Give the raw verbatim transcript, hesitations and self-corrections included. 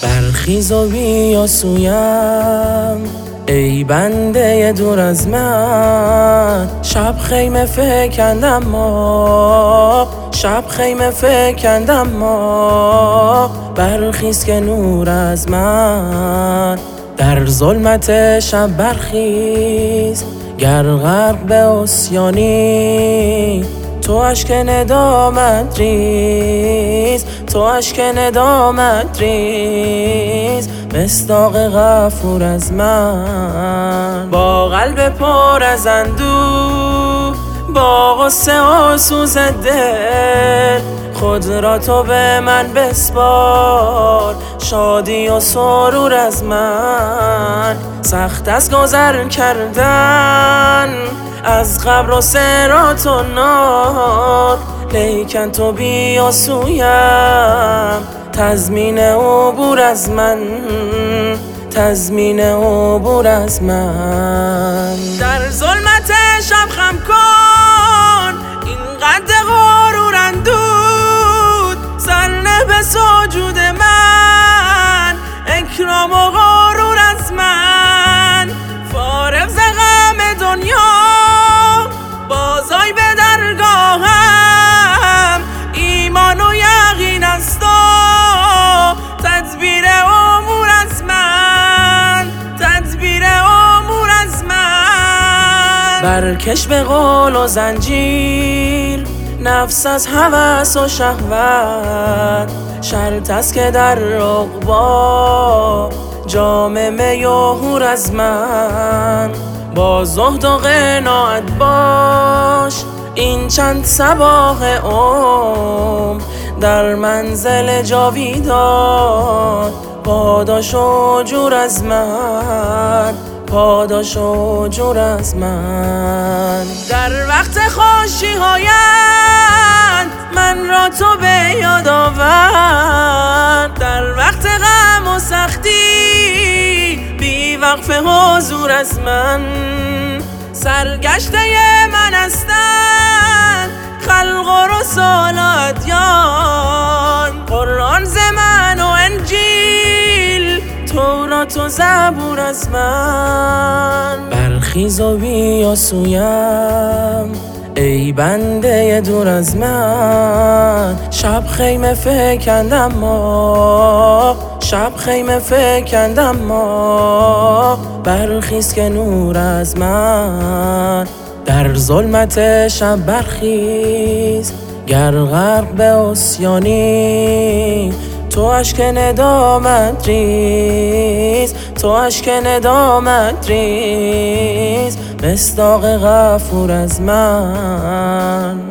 برخیز و بیا سویم ای بنده دور از من. شب خیمه فکندم ما، شب خیمه فکندم ما. برخیز که نور از من در ظلمت شب برخیز. گر غرق به عصیانی تو اشک ندامت ریز، تو اشک ندامت ریز. مصداق غفور از من با قلب پر از اندوه، با غصه و سوز دل. خود را تو به من بسپار، شادی و سرور از من. سخت از گذر کردن از قبر و صراط و نار، لیکن تو بیا سویم تضمین عبور از من، تضمین عبور از من. در ظلمت شب خم کن اینقدر غرور اندود، سر به سجود من اکرام و غرور از من. فارغ ز غم دنیا بازای به درگاهم، ایمان و یقین است و تدبیر امور از من، تدبیر امور از من. برکش به قول و زنجیر نفس از هوس و شهوت، شرط است که در عقبا جام می و حور از من. با زهد و قناعت باش این چند صباح عمر، در منزل جاویدان پاداش و جور از من، پاداش و جور از من. در وقت خوشی هایند من را تو به یاد آور، در وقت غم و سختی بی وقف حضور از من. سرگشته من هستند خلق و رسول و ادیان، قرآن ز من و انجیل تورات و زبور از من. برخیز و بیا سویم ای بنده دور از من. شب خیمه فکندم ما، شب خیمه فکندم ما. برخیز که نور از من در ظلمت شب برخیز. گر غرق به عصیانی تو اشک ندامت ریز، تو اشک ندامت ریز. مصداق غفور از من.